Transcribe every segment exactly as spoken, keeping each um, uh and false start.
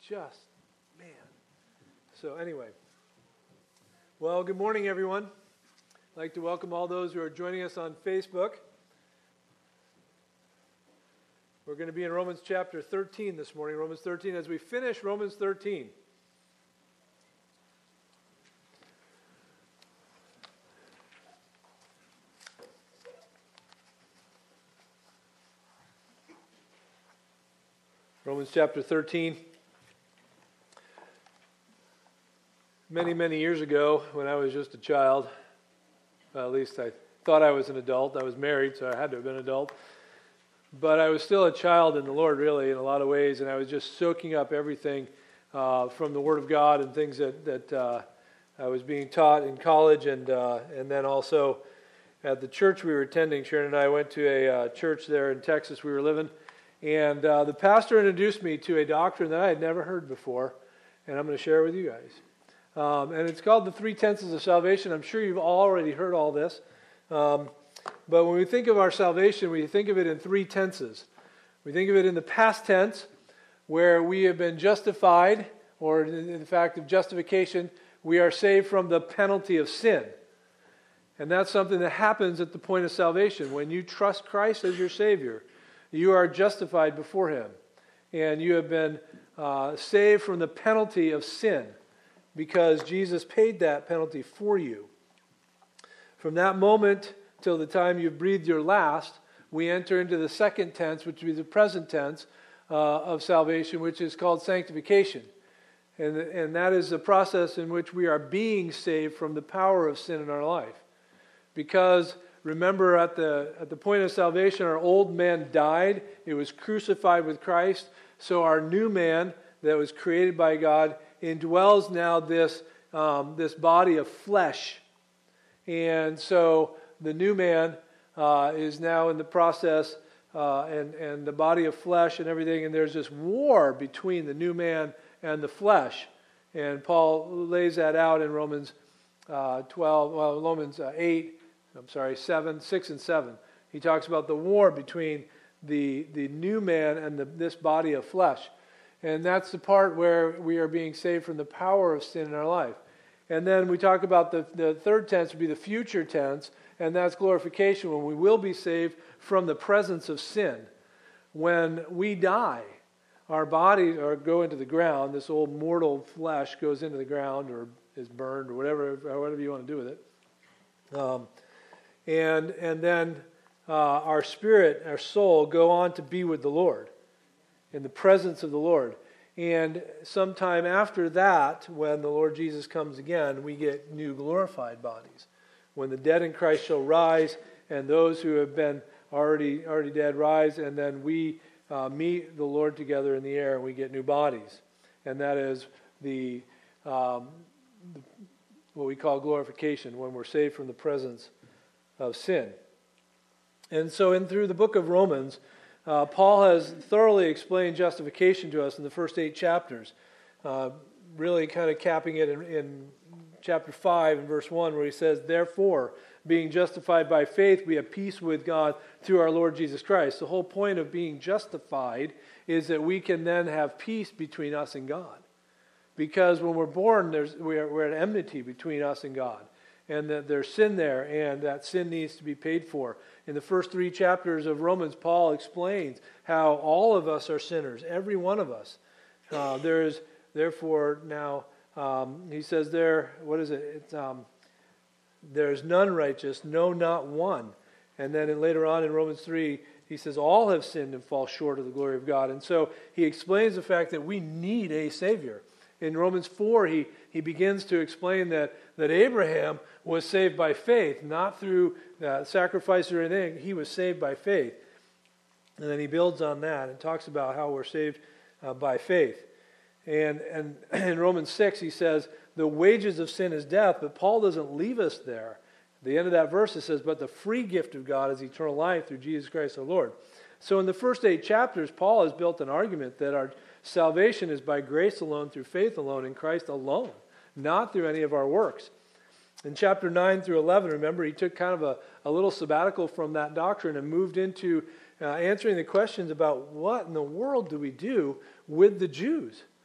just, man. So anyway, well, good morning, everyone. I'd like to welcome all those who are joining us on Facebook. We're going to be in Romans chapter thirteen this morning, Romans thirteen, as we finish Romans thirteen. Romans chapter thirteen. Many, many years ago, when I was just a child, well, at least I thought I was an adult. I was married, so I had to have been an adult. But I was still a child in the Lord, really, in a lot of ways, and I was just soaking up everything uh, from the Word of God and things that, that uh, I was being taught in college, and uh, and then also at the church we were attending. Sharon and I went to a uh, church there in Texas we were living, and uh, the pastor introduced me to a doctrine that I had never heard before, and I'm going to share it with you guys. Um, and it's called the three tenses of salvation. I'm sure you've already heard all this. Um, but when we think of our salvation, we think of it in three tenses. We think of it in the past tense, where we have been justified, or in the fact of justification, we are saved from the penalty of sin. And that's something that happens at the point of salvation. When you trust Christ as your Savior, you are justified before Him. And you have been uh, saved from the penalty of sin, because Jesus paid that penalty for you. From that moment till the time you've breathed your last, we enter into the second tense, which would be the present tense uh, of salvation, which is called sanctification. And, and that is the process in which we are being saved from the power of sin in our life. Because remember, at the, at the point of salvation, our old man died. It was crucified with Christ. So our new man that was created by God indwells now this um, this body of flesh. And so the new man uh, is now in the process uh, and, and the body of flesh and everything, and there's this war between the new man and the flesh. And Paul lays that out in Romans uh, twelve, well, Romans uh, eight, I'm sorry, seven, six and seven. He talks about the war between the, the new man and the, this body of flesh. And that's the part where we are being saved from the power of sin in our life. And then we talk about the, the third tense would be the future tense, and that's glorification, when we will be saved from the presence of sin. When we die, our bodies or go into the ground, this old mortal flesh goes into the ground or is burned or whatever, whatever you want to do with it. Um, and, and then uh, our spirit, our soul, go on to be with the Lord, in the presence of the Lord. And sometime after that, when the Lord Jesus comes again, we get new glorified bodies. When the dead in Christ shall rise, and those who have been already already dead rise, and then we uh, meet the Lord together in the air, and we get new bodies. And that is the, um, the what we call glorification, when we're saved from the presence of sin. And so in through the book of Romans, Uh, Paul has thoroughly explained justification to us in the first eight chapters, uh, really kind of capping it in, in chapter five and verse one, where he says, "Therefore, being justified by faith, we have peace with God through our Lord Jesus Christ." The whole point of being justified is that we can then have peace between us and God. Because when we're born, there's, we're, we're at enmity between us and God. And that there's sin there, and that sin needs to be paid for. In the first three chapters of Romans, Paul explains how all of us are sinners, every one of us. Uh, there is, therefore, now, um, he says there, what is it? It's, um, there is none righteous, no, not one. And then in, later on in Romans three, he says all have sinned and fall short of the glory of God. And so he explains the fact that we need a Savior. In Romans four, he, he begins to explain that, that Abraham was saved by faith, not through uh, sacrifice or anything. He was saved by faith. And then he builds on that and talks about how we're saved uh, by faith. And, and in Romans six, he says, the wages of sin is death, but Paul doesn't leave us there. At the end of that verse, it says, but the free gift of God is eternal life through Jesus Christ our Lord. So in the first eight chapters, Paul has built an argument that our salvation is by grace alone, through faith alone, in Christ alone, not through any of our works. In chapter nine through eleven, remember, he took kind of a, a little sabbatical from that doctrine and moved into uh, answering the questions about what in the world do we do with the Jews?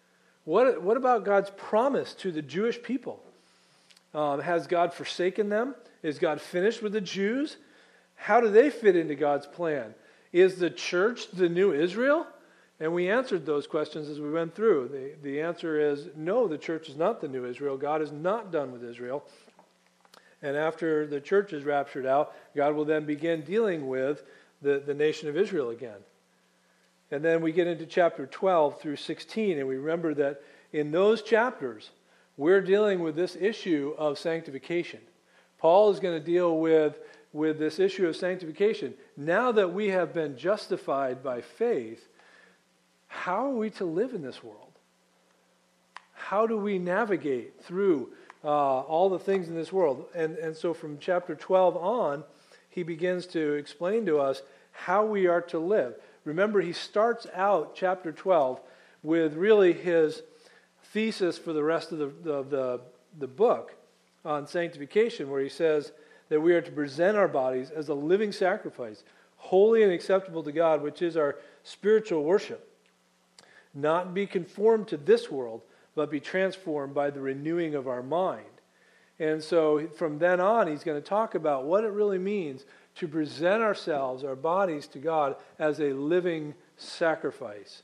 What, what about God's promise to the Jewish people? Um, has God forsaken them? Is God finished with the Jews? How do they fit into God's plan? Is the church the new Israel? And we answered those questions as we went through. The, the answer is no, the church is not the new Israel. God is not done with Israel. And after the church is raptured out, God will then begin dealing with the, the nation of Israel again. And then we get into chapter twelve through sixteen, and we remember that in those chapters, we're dealing with this issue of sanctification. Paul is going to deal with, with this issue of sanctification. Now that we have been justified by faith, how are we to live in this world? How do we navigate through uh, all the things in this world? And, and so from chapter twelve on, he begins to explain to us how we are to live. Remember, he starts out chapter twelve with really his thesis for the rest of the, the, the, the book on sanctification, where he says that we are to present our bodies as a living sacrifice, holy and acceptable to God, which is our spiritual worship. Not be conformed to this world, but be transformed by the renewing of our mind. And so from then on, he's going to talk about what it really means to present ourselves, our bodies, to God as a living sacrifice.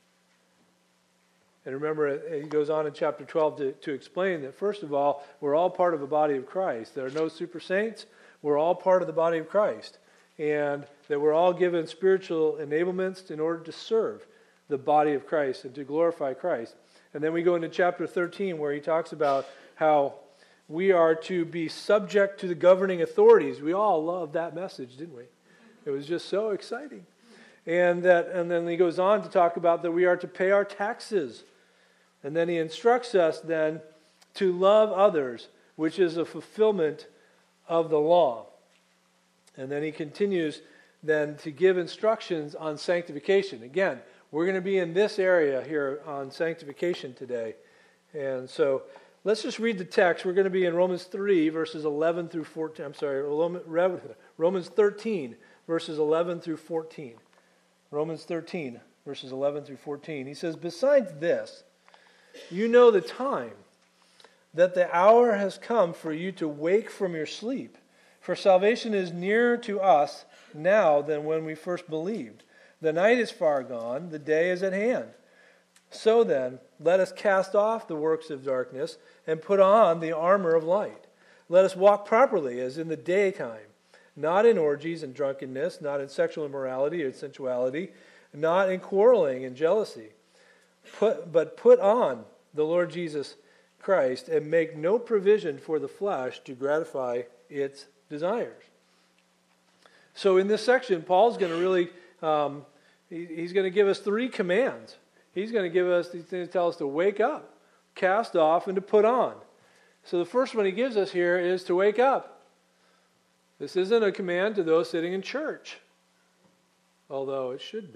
And remember, he goes on in chapter twelve to, to explain that, first of all, we're all part of the body of Christ. There are no super saints. We're all part of the body of Christ. And that we're all given spiritual enablements in order to serve the body of Christ and to glorify Christ. And then we go into chapter thirteen, where he talks about how we are to be subject to the governing authorities. We all loved that message, didn't we? It was just so exciting. And that, and then he goes on to talk about that we are to pay our taxes. And then he instructs us then to love others, which is a fulfillment of the law. And then he continues then to give instructions on sanctification. Again, we're going to be in this area here on sanctification today. And so let's just read the text. We're going to be in Romans three, verses eleven through fourteen. I'm sorry, Romans thirteen, verses eleven through fourteen. Romans thirteen, verses eleven through fourteen. He says, "Besides this, you know the time, that the hour has come for you to wake from your sleep. For salvation is nearer to us now than when we first believed. The night is far gone, the day is at hand. So then, let us cast off the works of darkness and put on the armor of light. Let us walk properly as in the daytime, not in orgies and drunkenness, not in sexual immorality or sensuality, not in quarreling and jealousy. Put, but put on the Lord Jesus Christ and make no provision for the flesh to gratify its desires." So in this section, Paul's going to really, um, he, he's going to give us three commands. He's going to give us, he's going to tell us to wake up, cast off, and to put on. So the first one he gives us here is to wake up. This isn't a command to those sitting in church, although it should be.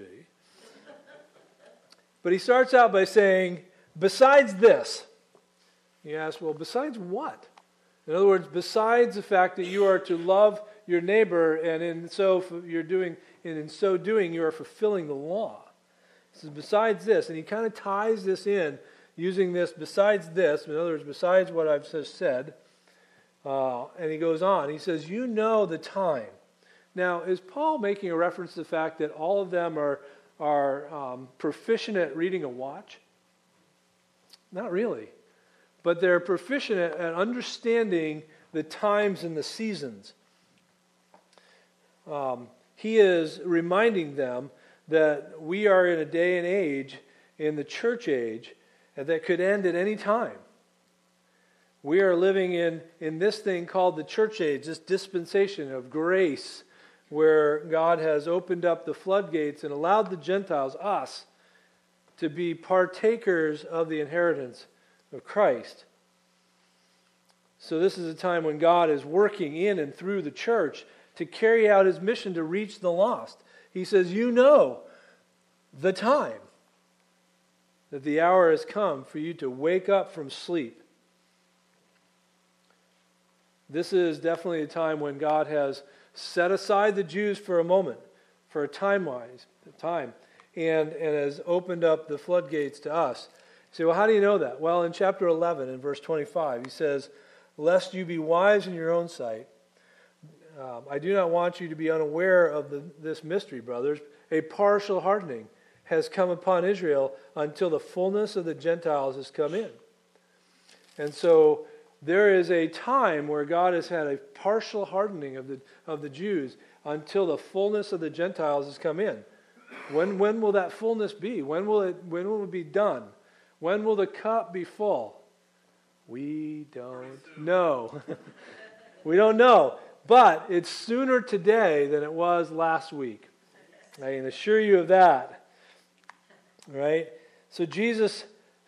But he starts out by saying, besides this. You ask, well, besides what? In other words, besides the fact that you are to love your neighbor, and in so you're doing, and in so doing, you are fulfilling the law. He says, besides this, and he kind of ties this in using this, besides this, in other words, besides what I've just said, uh, and he goes on. He says, you know the time. Now, is Paul making a reference to the fact that all of them are are um, proficient at reading a watch? Not really. But they're proficient at, at understanding the times and the seasons. Um, he is reminding them that we are in a day and age, in the church age, that could end at any time. We are living in, in this thing called the church age, this dispensation of grace, where God has opened up the floodgates and allowed the Gentiles, us, to be partakers of the inheritance of Christ. So this is a time when God is working in and through the church to carry out his mission to reach the lost. He says, you know the time, that the hour has come for you to wake up from sleep. This is definitely a time when God has set aside the Jews for a moment, for a time-wise time, and, and has opened up the floodgates to us. say, well, how do you know that? Well, in chapter eleven, in verse twenty-five, he says, lest you be wise in your own sight, um, I do not want you to be unaware of the, this mystery, brothers. A partial hardening has come upon Israel until the fullness of the Gentiles has come in. And so there is a time where God has had a partial hardening of the of the Jews until the fullness of the Gentiles has come in. When when will that fullness be? When will it when will it be done? When will the cup be full? We don't know. We don't know. But it's sooner today than it was last week. I can assure you of that. Right? So Jesus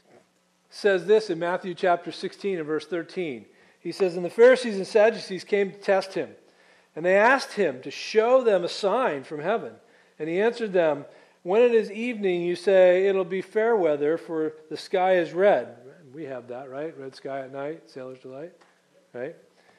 says this in Matthew chapter sixteen and verse thirteen. He says, and the Pharisees and Sadducees came to test him. And they asked him to show them a sign from heaven. And he answered them, when it is evening, you say, it'll be fair weather, for the sky is red. We have that, right? Red sky at night, sailor's delight. Right?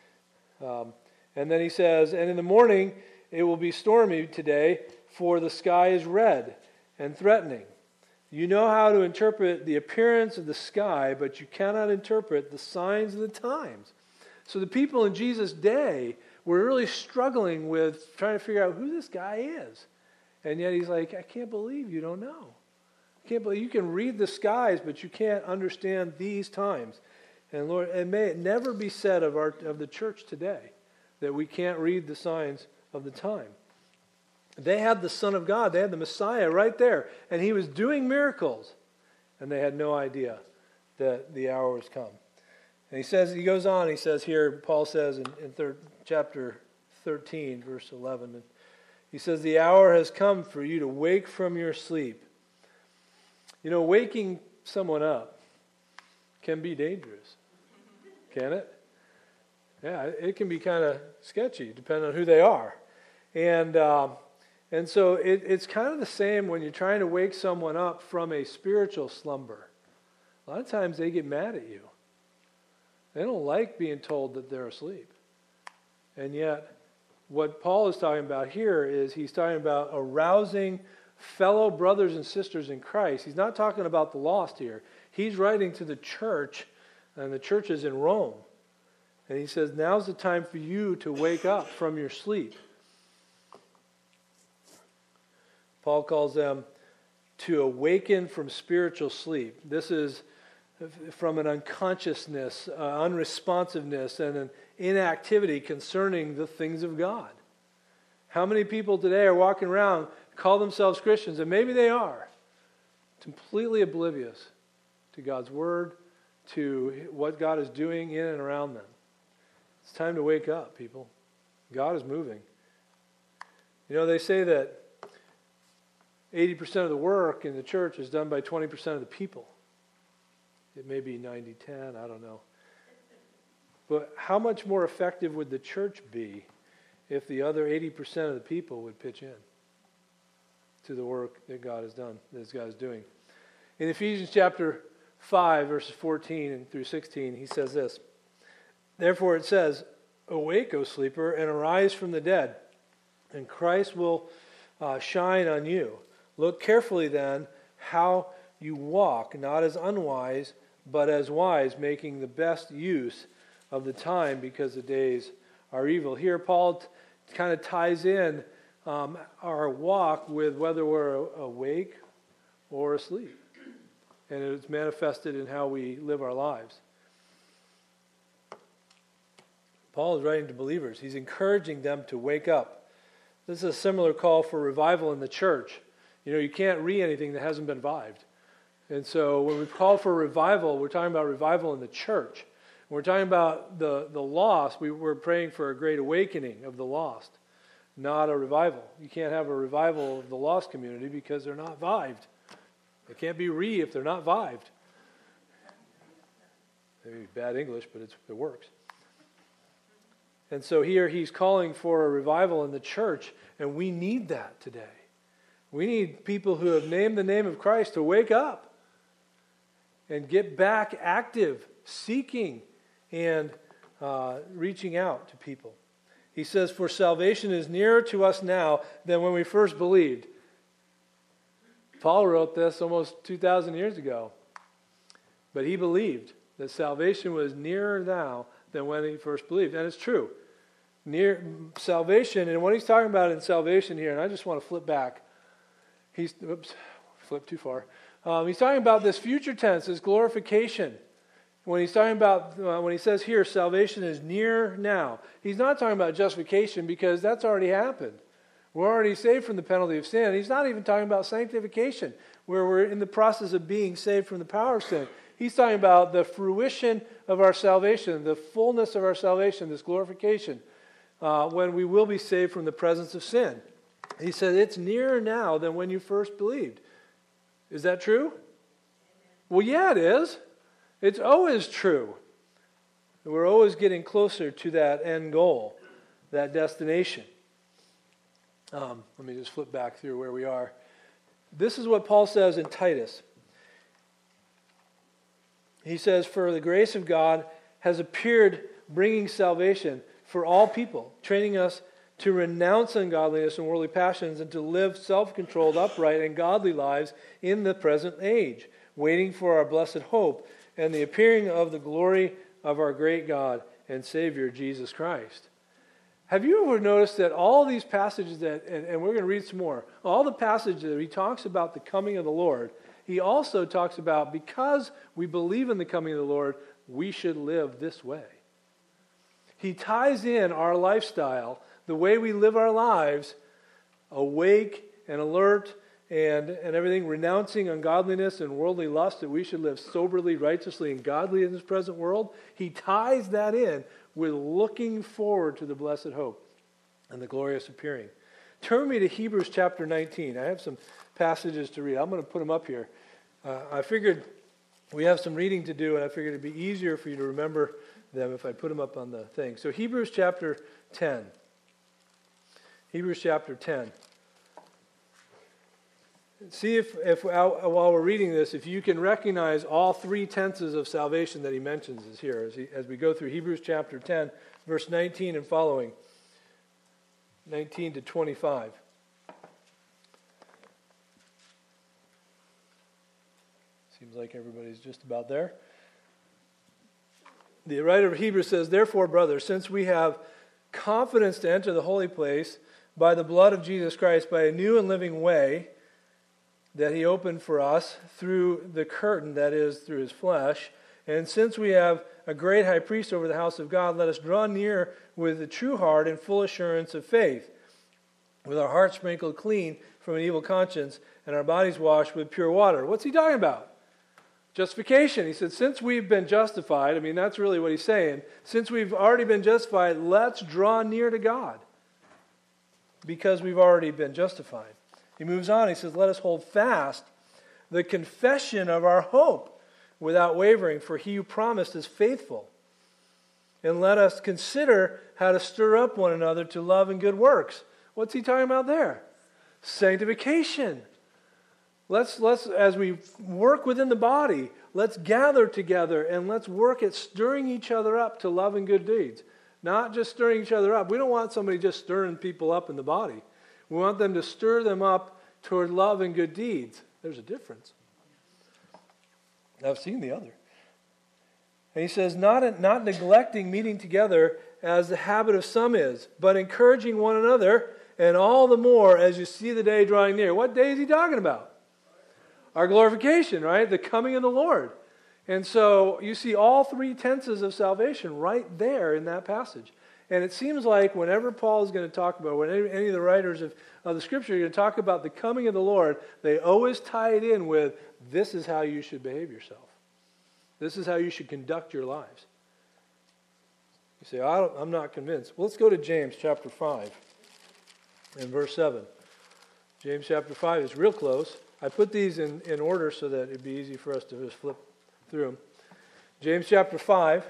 Um, and then he says, and in the morning, it will be stormy today, for the sky is red and threatening. You know how to interpret the appearance of the sky, but you cannot interpret the signs of the times. So the people in Jesus' day were really struggling with trying to figure out who this guy is. And yet he's like, I can't believe you don't know. I can't believe you can read the skies, but you can't understand these times. And Lord, and may it never be said of our of the church today that we can't read the signs of the time. They had the Son of God. They had the Messiah right there. And he was doing miracles. And they had no idea that the hour was come. And he says, he goes on, he says here, Paul says in, in third, chapter thirteen, verse eleven, and he says, the hour has come for you to wake from your sleep. You know, waking someone up can be dangerous. Can it? Yeah, it can be kind of sketchy, depending on who they are. And um, and so it, it's kind of the same when you're trying to wake someone up from a spiritual slumber. A lot of times they get mad at you. They don't like being told that they're asleep. And yet, what Paul is talking about here is he's talking about arousing fellow brothers and sisters in Christ. He's not talking about the lost here. He's writing to the church, and the church is in Rome. And he says, now's the time for you to wake up from your sleep. Paul calls them to awaken from spiritual sleep. This is from an unconsciousness, uh, unresponsiveness, and an inactivity concerning the things of God. How many people today are walking around, call themselves Christians, and maybe they are, completely oblivious to God's Word, to what God is doing in and around them. It's time to wake up, people. God is moving. You know, they say that eighty percent of the work in the church is done by twenty percent of the people. It may be ninety ten, I don't know. But how much more effective would the church be if the other eighty percent of the people would pitch in to the work that God has done, that God is doing? In Ephesians chapter five, verses fourteen and through sixteen, he says this, therefore it says, awake, O sleeper, and arise from the dead, and Christ will uh, shine on you. Look carefully then how you walk, not as unwise, but as wise, making the best use of the time, because the days are evil. Here Paul t- kind of ties in um, our walk with whether we're awake or asleep. And it's manifested in how we live our lives. Paul is writing to believers. He's encouraging them to wake up. This is a similar call for revival in the church. You know, you can't read anything that hasn't been revived. And so when we call for revival, we're talking about revival in the church. When we're talking about the, the lost, we, we're praying for a great awakening of the lost, not a revival. You can't have a revival of the lost community because they're not vived. They can't be re if they're not vived. Maybe bad English, but it's, it works. And so here he's calling for a revival in the church, and we need that today. We need people who have named the name of Christ to wake up and get back active, seeking and uh, reaching out to people. He says, for salvation is nearer to us now than when we first believed. Paul wrote this almost two thousand years ago. But he believed that salvation was nearer now than when he first believed. And it's true. Near salvation, and what he's talking about in salvation here, and I just want to flip back. He's, oops, flip too far. Um, he's talking about this future tense, this glorification. When he's talking about, uh, when he says here, salvation is near now, he's not talking about justification because that's already happened. We're already saved from the penalty of sin. He's not even talking about sanctification, where we're in the process of being saved from the power of sin. He's talking about the fruition of our salvation, the fullness of our salvation, this glorification, uh, when we will be saved from the presence of sin. He said it's nearer now than when you first believed. Is that true? Well, yeah, it is. It's always true. We're always getting closer to that end goal, that destination. Um, let me just flip back through where we are. This is what Paul says in Titus. He says, "For the grace of God has appeared, bringing salvation for all people, training us to renounce ungodliness and worldly passions and to live self-controlled, upright, and godly lives in the present age, waiting for our blessed hope and the appearing of the glory of our great God and Savior, Jesus Christ." Have you ever noticed that all these passages that, and, and we're going to read some more, all the passages that he talks about the coming of the Lord, he also talks about because we believe in the coming of the Lord, we should live this way. He ties in our lifestyle, the way we live our lives, awake and alert and, and everything, renouncing ungodliness and worldly lust, that we should live soberly, righteously, and godly in this present world. He ties that in with looking forward to the blessed hope and the glorious appearing. Turn me to Hebrews chapter nineteen. I have some passages to read. I'm going to put them up here. Uh, I figured we have some reading to do, and I figured it'd be easier for you to remember them if I put them up on the thing. So Hebrews chapter ten. Hebrews chapter ten. See if, if while we're reading this, if you can recognize all three tenses of salvation that he mentions is here as, he, as we go through Hebrews chapter ten, verse nineteen and following, nineteen to twenty-five. Seems like everybody's just about there. The writer of Hebrews says, "Therefore, brothers, since we have confidence to enter the holy place by the blood of Jesus Christ, by a new and living way that he opened for us through the curtain, that is, through his flesh. And since we have a great high priest over the house of God, let us draw near with a true heart and full assurance of faith, with our hearts sprinkled clean from an evil conscience and our bodies washed with pure water." What's he talking about? Justification. He said, since we've been justified, I mean, that's really what he's saying. Since we've already been justified, let's draw near to God, because we've already been justified. He moves on. He says, let us hold fast the confession of our hope without wavering, for he who promised is faithful. And let us consider how to stir up one another to love and good works. What's he talking about there? Sanctification. Let's, let's, as we work within the body, let's gather together and let's work at stirring each other up to love and good deeds. Not just stirring each other up. We don't want somebody just stirring people up in the body. We want them to stir them up toward love and good deeds. There's a difference. I've seen the other. And he says, not, not neglecting meeting together as the habit of some is, but encouraging one another, and all the more as you see the day drawing near. What day is he talking about? Our glorification, right? The coming of the Lord. And so you see all three tenses of salvation right there in that passage. And it seems like whenever Paul is going to talk about, when any, any of the writers of, of the Scripture are going to talk about the coming of the Lord, they always tie it in with, this is how you should behave yourself. This is how you should conduct your lives. You say, I don't, I'm not convinced. Well, let's go to James chapter five and verse seven. James chapter five is real close. I put these in, in order so that it'd be easy for us to just flip through them. James chapter five.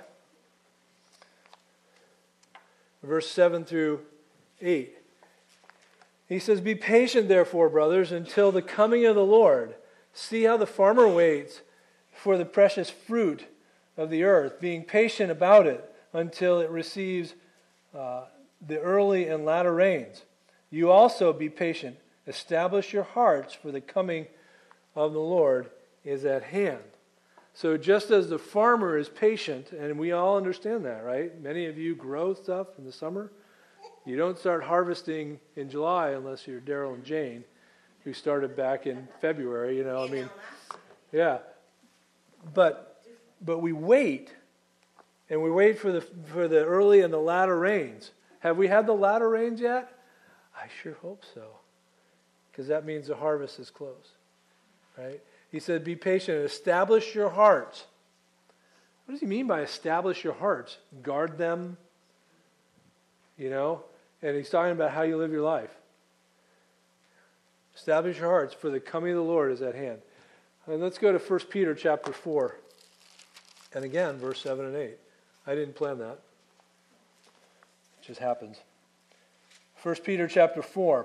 Verse seven through eight. He says, be patient, therefore, brothers, until the coming of the Lord. See how the farmer waits for the precious fruit of the earth, being patient about it until it receives uh, the early and latter rains. You also be patient. Establish your hearts, for the coming of the Lord is at hand. So just as the farmer is patient, and we all understand that, right? Many of you grow stuff in the summer. You don't start harvesting in July unless you're Daryl and Jane, who started back in February, you know, I mean, yeah. But but we wait, and we wait for the for the early and the latter rains. Have we had the latter rains yet? I sure hope so, because that means the harvest is close, right? He said, be patient and establish your hearts. What does he mean by establish your hearts? Guard them, you know? And he's talking about how you live your life. Establish your hearts, for the coming of the Lord is at hand. And let's go to First Peter chapter four. And again, verse seven and eight. I didn't plan that. It just happens. First Peter chapter four.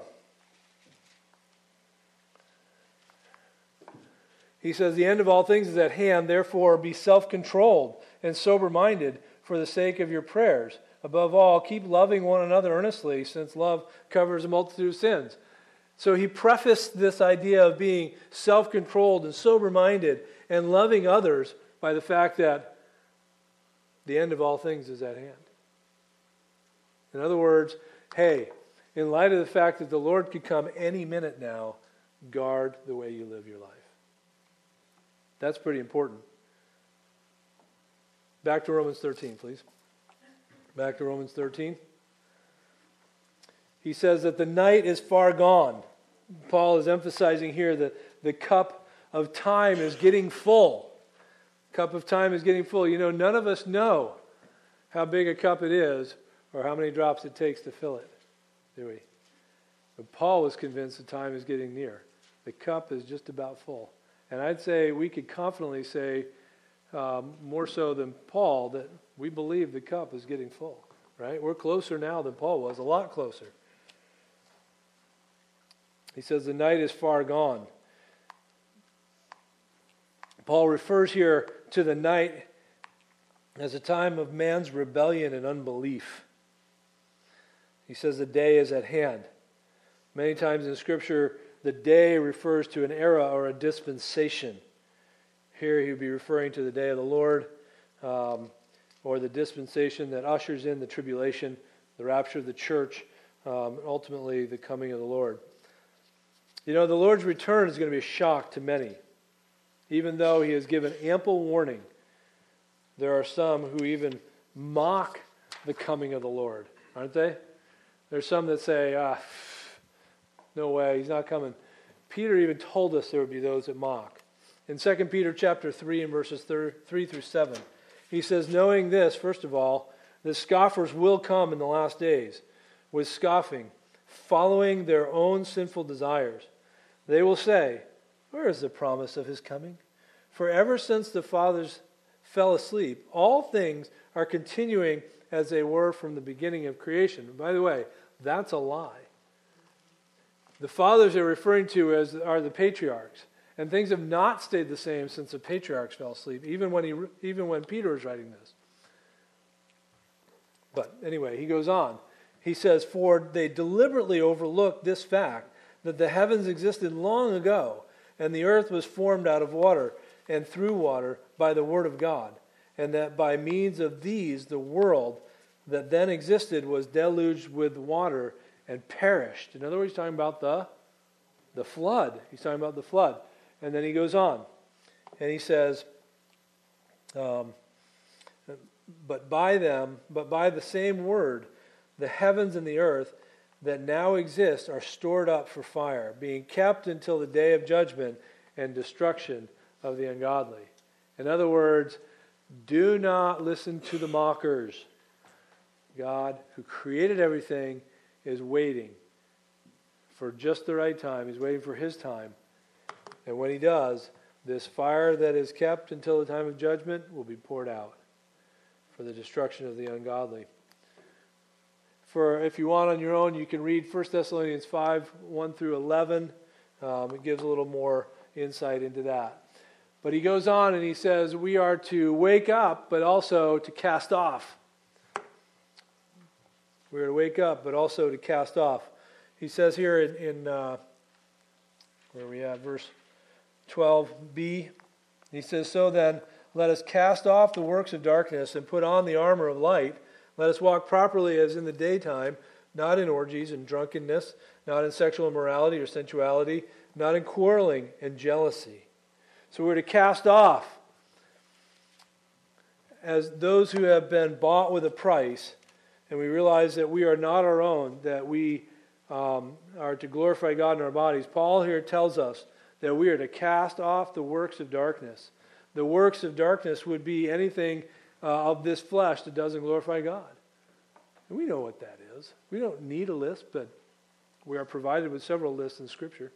He says, the end of all things is at hand, therefore be self-controlled and sober-minded for the sake of your prayers. Above all, keep loving one another earnestly, since love covers a multitude of sins. So he prefaced this idea of being self-controlled and sober-minded and loving others by the fact that the end of all things is at hand. In other words, hey, in light of the fact that the Lord could come any minute now, guard the way you live your life. That's pretty important. Back to Romans thirteen, please. Back to Romans thirteen. He says that the night is far gone. Paul is emphasizing here that the cup of time is getting full. Cup of time is getting full. You know, none of us know how big a cup it is or how many drops it takes to fill it, do we? But Paul was convinced the time is getting near. The cup is just about full. And I'd say we could confidently say, um, more so than Paul, that we believe the cup is getting full, right? We're closer now than Paul was, a lot closer. He says the night is far gone. Paul refers here to the night as a time of man's rebellion and unbelief. He says the day is at hand. Many times in Scripture, the day refers to an era or a dispensation. Here he would be referring to the day of the Lord, um, or the dispensation that ushers in the tribulation, the rapture of the church, um, ultimately the coming of the Lord. You know, the Lord's return is going to be a shock to many. Even though he has given ample warning, there are some who even mock the coming of the Lord, aren't they? There's some that say, ah, no way, he's not coming. Peter even told us there would be those that mock. In Second Peter chapter three and verses three through seven, he says, knowing this, first of all, the scoffers will come in the last days with scoffing, following their own sinful desires. They will say, where is the promise of his coming? For ever since the fathers fell asleep, all things are continuing as they were from the beginning of creation. By the way, that's a lie. The fathers they're referring to as are the patriarchs. And things have not stayed the same since the patriarchs fell asleep, even when he, even when Peter was writing this. But anyway, he goes on. He says, for they deliberately overlooked this fact, that the heavens existed long ago, and the earth was formed out of water and through water by the word of God, and that by means of these the world that then existed was deluged with water and perished. In other words, he's talking about the, the flood. He's talking about the flood. And then he goes on, and he says, um, but by them, but by the same word, the heavens and the earth that now exist are stored up for fire, being kept until the day of judgment and destruction of the ungodly. In other words, do not listen to the mockers. God, who created everything, is waiting for just the right time. He's waiting for his time. And when he does, this fire that is kept until the time of judgment will be poured out for the destruction of the ungodly. For if you want on your own, you can read First Thessalonians five, one through eleven. Um, it gives a little more insight into that. But he goes on and he says we are to wake up, but also to cast off. We are to wake up, but also to cast off. He says here in, in uh, where are we at? Verse twelve b. He says, so then, let us cast off the works of darkness and put on the armor of light. Let us walk properly as in the daytime, not in orgies and drunkenness, not in sexual immorality or sensuality, not in quarreling and jealousy. So we're to cast off as those who have been bought with a price, and we realize that we are not our own, that we um, are to glorify God in our bodies. Paul here tells us that we are to cast off the works of darkness. The works of darkness would be anything uh, of this flesh that doesn't glorify God. And we know what that is. We don't need a list, but we are provided with several lists in Scripture.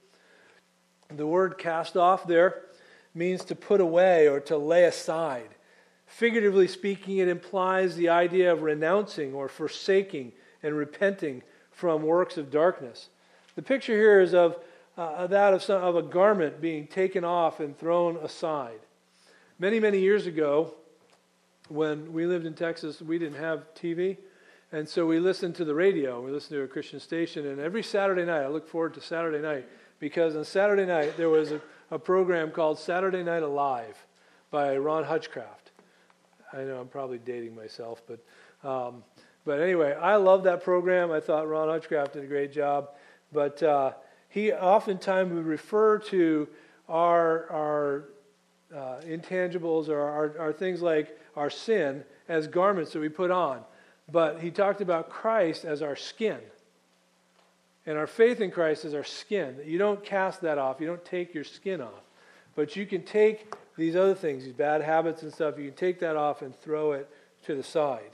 The word cast off there means to put away or to lay aside. Figuratively speaking, it implies the idea of renouncing or forsaking and repenting from works of darkness. The picture here is of uh, that of, some, of a garment being taken off and thrown aside. Many, many years ago, when we lived in Texas, we didn't have T V, and so we listened to the radio. We listened to a Christian station, and every Saturday night, I look forward to Saturday night, because on Saturday night, there was a, a program called Saturday Night Alive by Ron Hutchcraft. I know I'm probably dating myself, but um, but anyway, I love that program. I thought Ron Hutchcraft did a great job. But uh, he oftentimes would refer to our our uh, intangibles or our, our things like our sin as garments that we put on. But he talked about Christ as our skin. And our faith in Christ is our skin. You don't cast that off. You don't take your skin off. But you can take these other things, these bad habits and stuff, you can take that off and throw it to the side.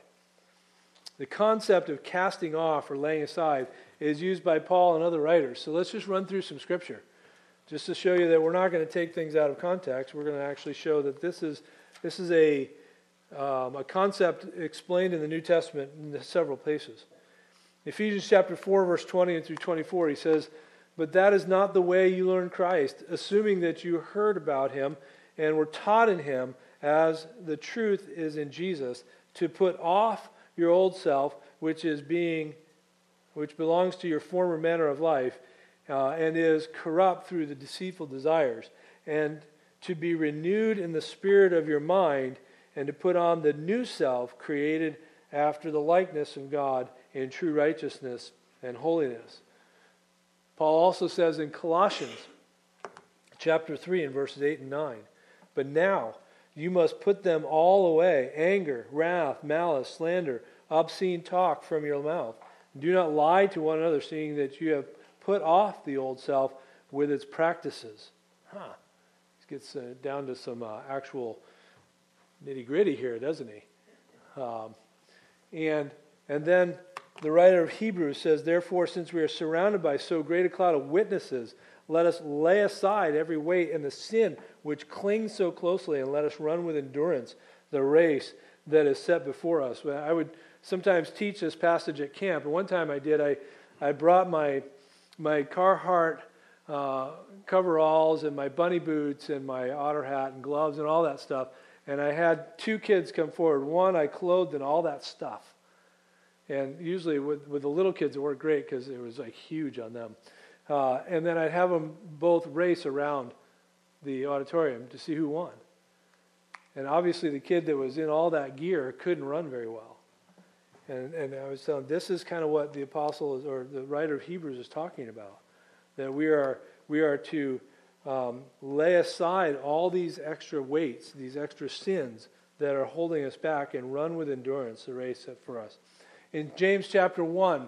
The concept of casting off or laying aside is used by Paul and other writers. So let's just run through some scripture, just to show you that we're not going to take things out of context. We're going to actually show that this is this is a um, a concept explained in the New Testament in several places. Ephesians chapter four, verse twenty and through twenty-four, he says, "But that is not the way you learned Christ, assuming that you heard about him and were taught in him, as the truth is in Jesus, to put off your old self, which is being, which belongs to your former manner of life, uh, and is corrupt through the deceitful desires, and to be renewed in the spirit of your mind, and to put on the new self, created after the likeness of God in true righteousness and holiness." Paul also says in Colossians chapter three and verses eight and nine, "But now you must put them all away, anger, wrath, malice, slander, obscene talk from your mouth. Do not lie to one another, seeing that you have put off the old self with its practices." Huh. He gets uh, down to some uh, actual nitty-gritty here, doesn't he? Um, and and then the writer of Hebrews says, "Therefore, since we are surrounded by so great a cloud of witnesses, let us lay aside every weight and the sin which clings so closely, and let us run with endurance the race that is set before us." I would sometimes teach this passage at camp, and one time I did. I, I brought my my Carhartt uh, coveralls and my bunny boots and my otter hat and gloves and all that stuff, and I had two kids come forward. One I clothed in all that stuff, and usually with, with the little kids it worked great because it was like huge on them. Uh, and then I'd have them both race around the auditorium to see who won. And obviously the kid that was in all that gear couldn't run very well. And, and I was telling, this is kind of what the apostle is, or the writer of Hebrews is talking about, that we are we are to um, lay aside all these extra weights, these extra sins that are holding us back, and run with endurance the race set for us. In James chapter one,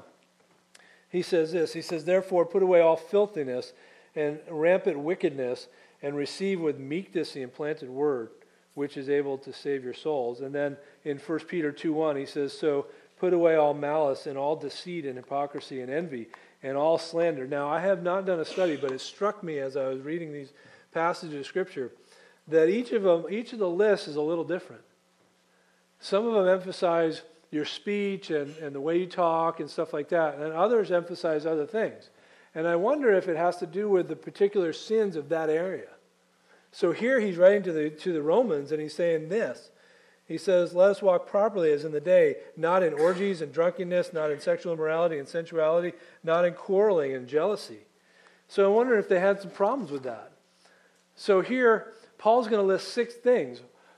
he says this, he says, "Therefore put away all filthiness and rampant wickedness, and receive with meekness the implanted word, which is able to save your souls." And then in First Peter two one, he says, "So put away all malice and all deceit and hypocrisy and envy and all slander." Now, I have not done a study, but it struck me as I was reading these passages of Scripture that each of them, each of the lists is a little different. Some of them emphasize your speech and, and the way you talk and stuff like that, and others emphasize other things. And I wonder if it has to do with the particular sins of that area. So here he's writing to the to the Romans, and he's saying this. He says, "Let us walk properly as in the day, not in orgies and drunkenness, not in sexual immorality and sensuality, not in quarreling and jealousy." So I wonder if they had some problems with that. So here, Paul's going to list six things.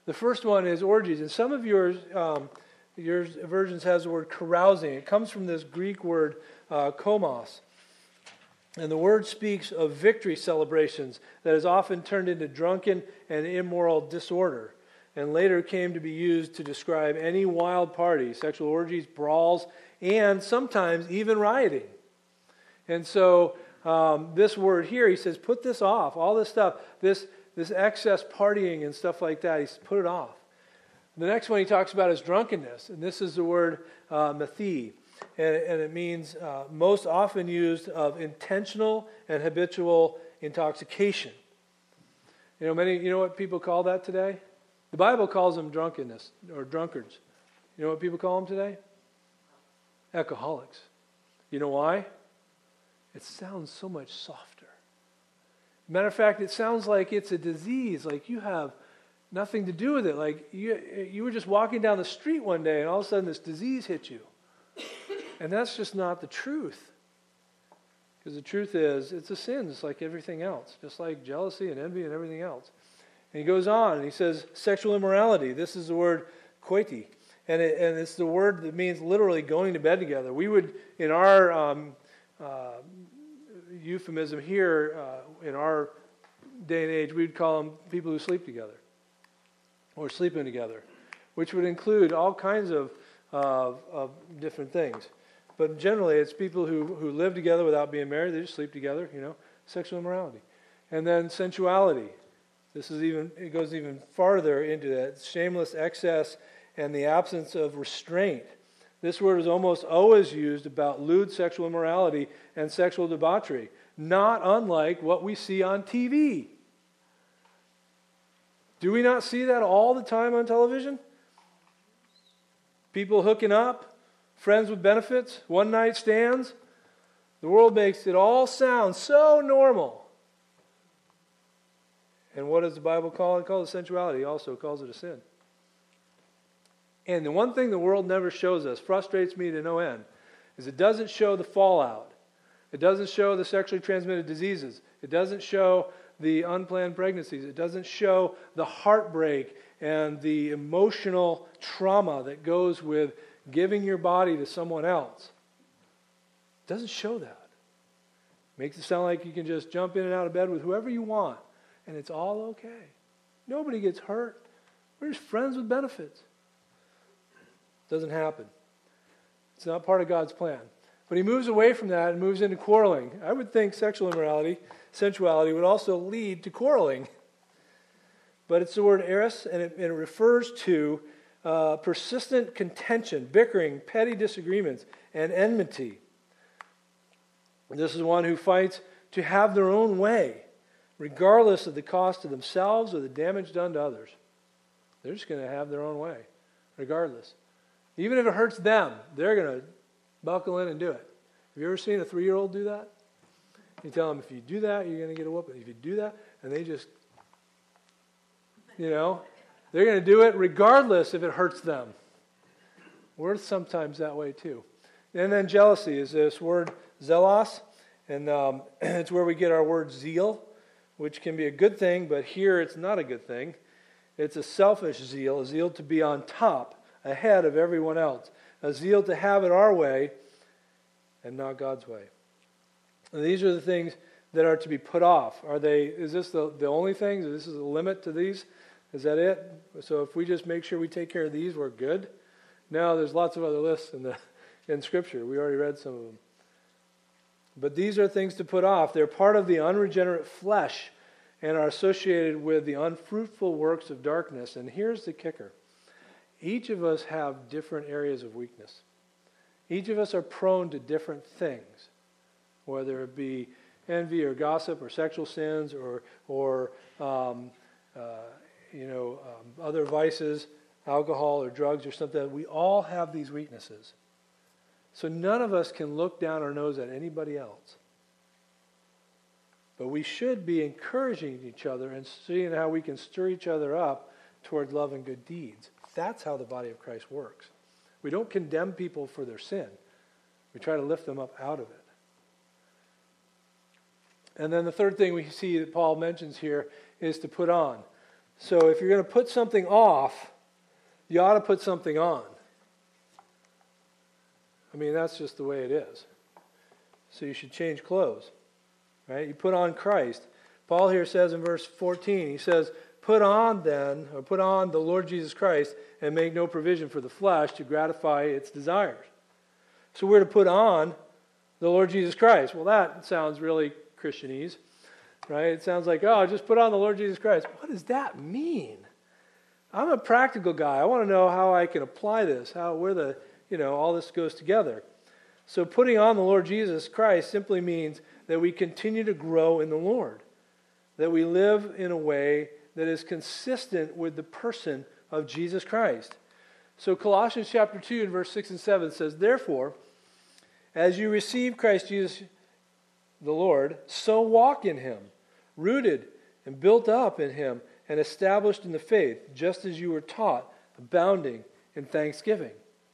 The first one is orgies. And some of yours, um, your versions has the word carousing. It comes from this Greek word uh, komos. And the word speaks of victory celebrations that is often turned into drunken and immoral disorder, and later came to be used to describe any wild party, sexual orgies, brawls, and sometimes even rioting. And so um, this word here, he says, put this off, all this stuff, this, this excess partying and stuff like that, he says, put it off. The next one he talks about is drunkenness, and this is the word uh, mathi. And, and it means uh, most often used of intentional and habitual intoxication. You know, many. You know what people call that today? The Bible calls them drunkenness or drunkards. You know what people call them today? Alcoholics. You know why? It sounds so much softer. Matter of fact, it sounds like it's a disease. Like you have nothing to do with it. Like you, you were just walking down the street one day, and all of a sudden this disease hit you. And that's just not the truth. Because the truth is, it's a sin just like everything else. Just like jealousy and envy and everything else. And he goes on and he says, sexual immorality. This is the word koiti. And, it, and it's the word that means literally going to bed together. We would, in our um, uh, euphemism here, uh, in our day and age, we would call them people who sleep together. Or sleeping together. Which would include all kinds of, uh, of different things. But generally, it's people who, who live together without being married. They just sleep together, you know, sexual immorality. And then sensuality. This is even, it goes even farther into that. Shameless excess and the absence of restraint. This word is almost always used about lewd sexual immorality and sexual debauchery. Not unlike what we see on T V. Do we not see that all the time on television? People hooking up. Friends with benefits, one-night stands. The world makes it all sound so normal. And what does the Bible call it? It calls it sensuality. It also calls it a sin. And the one thing the world never shows us, frustrates me to no end, is it doesn't show the fallout. It doesn't show the sexually transmitted diseases. It doesn't show the unplanned pregnancies. It doesn't show the heartbreak and the emotional trauma that goes with giving your body to someone else. It doesn't show that. It makes it sound like you can just jump in and out of bed with whoever you want, and it's all okay. Nobody gets hurt. We're just friends with benefits. It doesn't happen. It's not part of God's plan. But he moves away from that and moves into quarreling. I would think sexual immorality, sensuality, would also lead to quarreling. But it's the word eros, and it, and it refers to Uh, persistent contention, bickering, petty disagreements, and enmity. This is one who fights to have their own way, regardless of the cost to themselves or the damage done to others. They're just going to have their own way, regardless. Even if it hurts them, they're going to buckle in and do it. Have you ever seen a three-year-old do that? You tell them, if you do that, you're going to get a whooping. If you do that, and they just, you know, they're going to do it regardless if it hurts them. We're sometimes that way too. And then jealousy is this word zelos, and um, it's where we get our word zeal, which can be a good thing, but here it's not a good thing. It's a selfish zeal, a zeal to be on top, ahead of everyone else, a zeal to have it our way and not God's way. And these are the things that are to be put off. Are they? Is this the, the only things? Is this the limit to these? Is that it? So if we just make sure we take care of these, we're good? No, there's lots of other lists in the in Scripture. We already read some of them. But these are things to put off. They're part of the unregenerate flesh and are associated with the unfruitful works of darkness. And here's the kicker. Each of us have different areas of weakness. Each of us are prone to different things, whether it be envy or gossip or sexual sins or, or um, uh, you know, um, other vices, alcohol or drugs or something. We all have these weaknesses. So none of us can look down our nose at anybody else. But we should be encouraging each other and seeing how we can stir each other up toward love and good deeds. That's how the body of Christ works. We don't condemn people for their sin. We try to lift them up out of it. And then the third thing we see that Paul mentions here is to put on. So if you're going to put something off, you ought to put something on. I mean, that's just the way it is. So you should change clothes, right? You put on Christ. Paul here says in verse fourteen, he says, put on then, or put on the Lord Jesus Christ and make no provision for the flesh to gratify its desires. So we're to put on the Lord Jesus Christ. Well, that sounds really Christianese, right? It sounds like, oh, just put on the Lord Jesus Christ. What does that mean? I'm a practical guy. I want to know how I can apply this, how, where the, you know, all this goes together. So putting on the Lord Jesus Christ simply means that we continue to grow in the Lord, that we live in a way that is consistent with the person of Jesus Christ. So Colossians chapter two and verse six and seven says, therefore, as you receive Christ Jesus the Lord, so walk in him, rooted and built up in him, and established in the faith, just as you were taught, abounding in thanksgiving.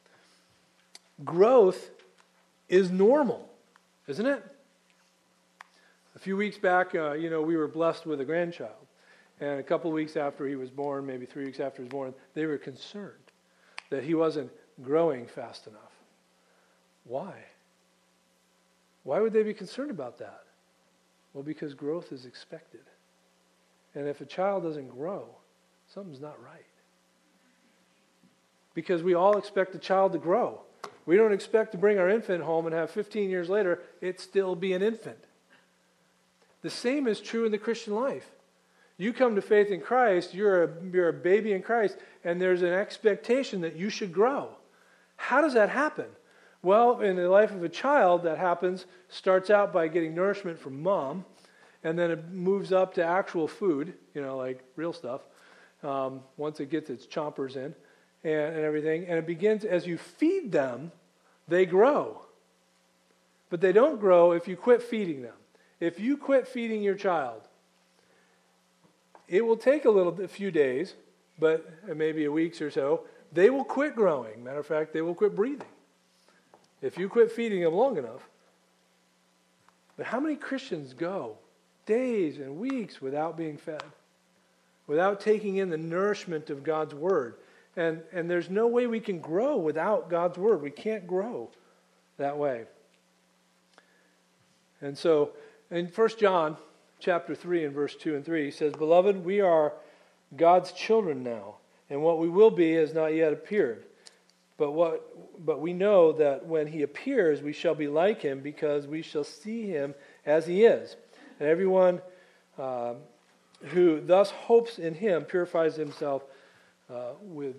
Growth is normal, isn't it? A few weeks back, uh, you know, we were blessed with a grandchild. And a couple of weeks after he was born, maybe three weeks after he was born, they were concerned that he wasn't growing fast enough. Why? Why would they be concerned about that? Well, because growth is expected. And if a child doesn't grow, something's not right. Because we all expect a child to grow. We don't expect to bring our infant home and have fifteen years later, it still be an infant. The same is true in the Christian life. You come to faith in Christ, you're a, you're a baby in Christ, and there's an expectation that you should grow. How does that happen? Well, in the life of a child, that happens, starts out by getting nourishment from mom, and then it moves up to actual food, you know, like real stuff, um, once it gets its chompers in and, and everything. And it begins, as you feed them, they grow. But they don't grow if you quit feeding them. If you quit feeding your child, it will take a little, a few days, but maybe a week or so, they will quit growing. Matter of fact, they will quit breathing. If you quit feeding them long enough. But how many Christians go days and weeks without being fed, without taking in the nourishment of God's Word? And, and there's no way we can grow without God's Word. We can't grow that way. And so, in First John chapter three and verse two and three, he says, beloved, we are God's children now, and what we will be has not yet appeared. But what but we know that when he appears, we shall be like him, because we shall see him as he is. And everyone uh, who thus hopes in him purifies himself uh, with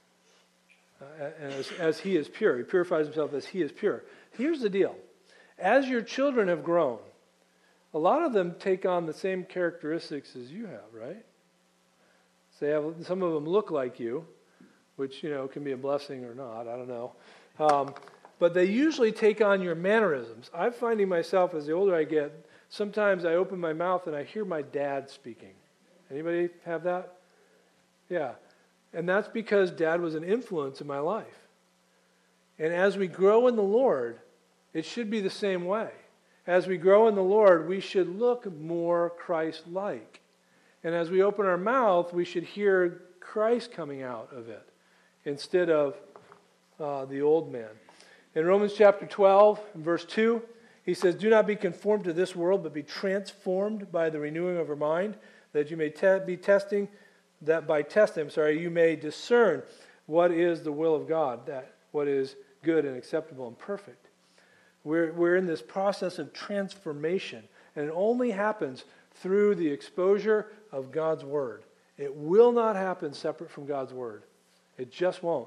uh, as, as he is pure. He purifies himself as he is pure. Here's the deal. As your children have grown, a lot of them take on the same characteristics as you have, right? So they have, some of them look like you, which, you know, can be a blessing or not, I don't know. Um, but they usually take on your mannerisms. I'm finding myself, as the older I get, sometimes I open my mouth and I hear my dad speaking. Anybody have that? Yeah. And that's because Dad was an influence in my life. And as we grow in the Lord, it should be the same way. As we grow in the Lord, we should look more Christ-like. And as we open our mouth, we should hear Christ coming out of it, instead of uh, the old man. In Romans chapter twelve, verse two, he says, do not be conformed to this world, but be transformed by the renewing of your mind, that you may te- be testing, that by testing, I'm sorry, you may discern what is the will of God, that what is good and acceptable and perfect. We're, we're in this process of transformation, and it only happens through the exposure of God's Word. It will not happen separate from God's Word. It just won't.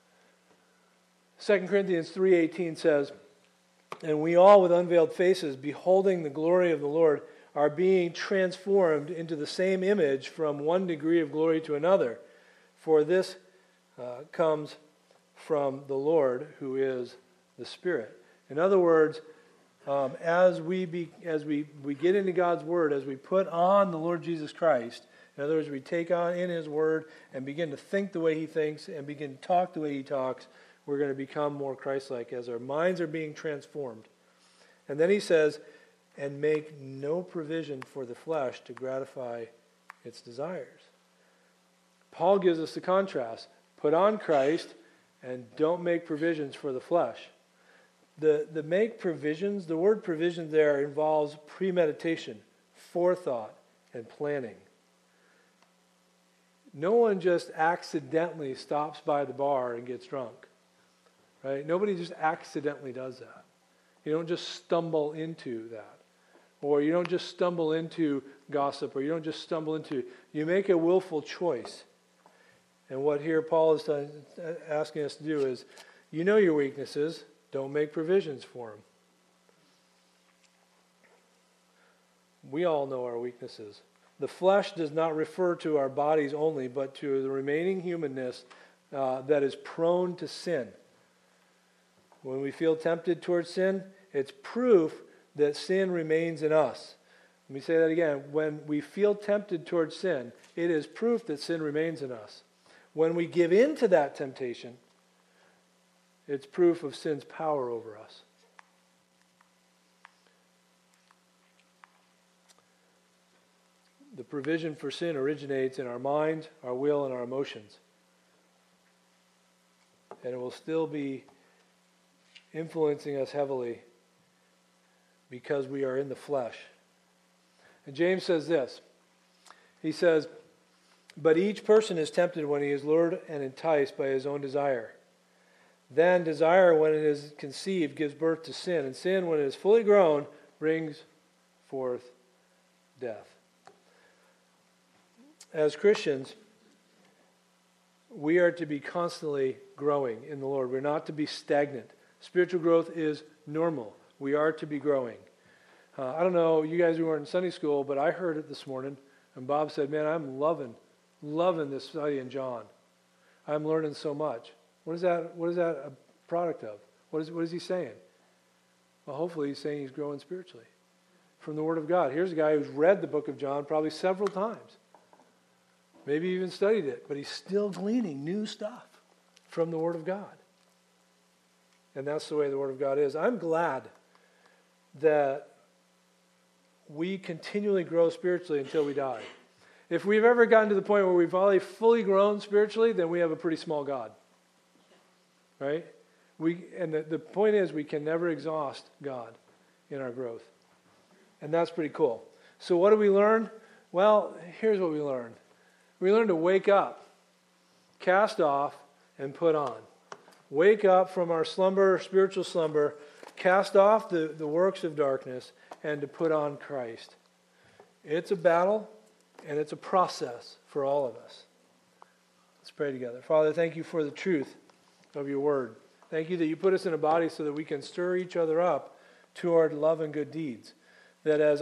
Second Corinthians three eighteen says, and we all with unveiled faces, beholding the glory of the Lord, are being transformed into the same image from one degree of glory to another. For this uh, comes from the Lord, who is the Spirit. In other words, um, as we be, as we, we get into God's Word, as we put on the Lord Jesus Christ, in other words, we take on in His Word and begin to think the way He thinks and begin to talk the way He talks, we're going to become more Christ-like as our minds are being transformed. And then he says, and make no provision for the flesh to gratify its desires. Paul gives us the contrast. Put on Christ and don't make provisions for the flesh. The, the make provisions, the word provision there involves premeditation, forethought, and planning. No one just accidentally stops by the bar and gets drunk. Right? Nobody just accidentally does that. You don't just stumble into that. Or you don't just stumble into gossip, or you don't just stumble into, you make a willful choice. And what here Paul is asking us to do is, you know your weaknesses, don't make provisions for them. We all know our weaknesses. The flesh does not refer to our bodies only, but to the remaining humanness uh, that is prone to sin. When we feel tempted towards sin, it's proof that sin remains in us. Let me say that again. When we feel tempted towards sin, it is proof that sin remains in us. When we give in to that temptation, it's proof of sin's power over us. The provision for sin originates in our mind, our will, and our emotions. And it will still be influencing us heavily because we are in the flesh. And James says this. He says, but each person is tempted when he is lured and enticed by his own desire. Then desire, when it is conceived, gives birth to sin. And sin, when it is fully grown, brings forth death. As Christians, we are to be constantly growing in the Lord. We're not to be stagnant. Spiritual growth is normal. We are to be growing. Uh, I don't know, you guys who weren't in Sunday school, but I heard it this morning, and Bob said, man, I'm loving, loving this study in John. I'm learning so much. What is that, what is that a product of? What is, what is he saying? Well, hopefully he's saying he's growing spiritually from the Word of God. Here's a guy who's read the book of John probably several times. Maybe even studied it, but he's still gleaning new stuff from the Word of God. And that's the way the Word of God is. I'm glad that we continually grow spiritually until we die. If we've ever gotten to the point where we've already fully grown spiritually, then we have a pretty small God. Right? We and the, the point is we can never exhaust God in our growth. And that's pretty cool. So what do we learn? Well, here's what we learn. We learn to wake up, cast off, and put on. Wake up from our slumber, spiritual slumber, cast off the, the works of darkness, and to put on Christ. It's a battle, and it's a process for all of us. Let's pray together. Father, thank you for the truth of your word. Thank you that you put us in a body so that we can stir each other up toward love and good deeds. That as